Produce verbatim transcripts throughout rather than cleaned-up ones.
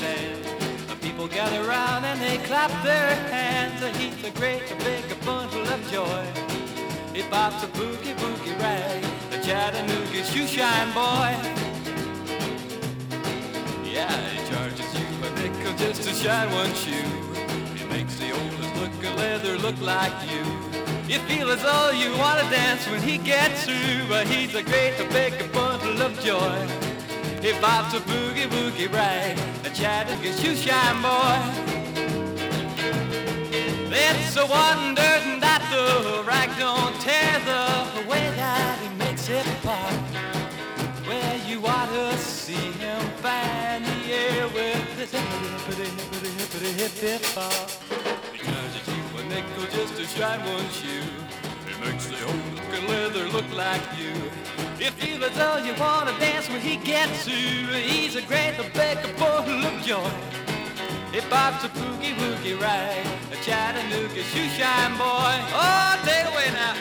stand. The people gather round and they clap their hands. He's a great big bundle of joy. He bops a boogie boogie rag, the Chattanooga shoe shine boy. Yeah, he charges you a nickel just to shine one shoe. He makes the oldest look of leather look like you. You feel as though you want to dance when he gets through, but he's a great big bundle of joy. He bops a boogie boogie rag, the Chattanooga shoe shine boy. It's a wonder that the rag don't tear the way that he makes it pop. Well, you ought to see him fan the air with his hippity hippity hippity hippity hip hip hop. He charges you a nickel just to shine one shoe. He makes the old looking leather look like you. You feel as though you want to dance when he gets through. He's a great big bundle of joy. He bops a boogie woogie rag, a Chattanooga shoe shine boy. Oh, take it away now.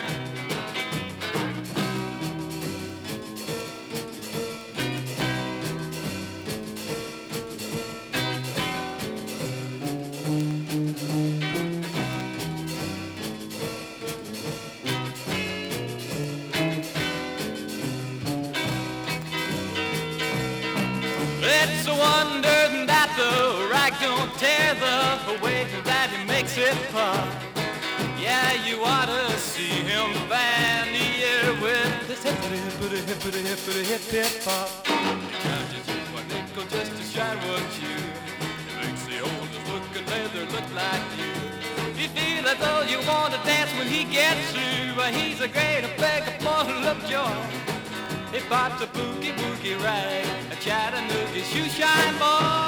It's a wonder that the rag don't tear the way that he makes it pop. Yeah, you ought to see him fan the air with his hippity hippity hippity hippity hip hip hop. He charges you a nickel just to shine one shoe. He makes the oldest looking leather look like you. You feel as though you want to dance when he gets through, but he's a great big bundle of joy. He bops a boogie boogie rag, a Chattanooga shoe shine boy.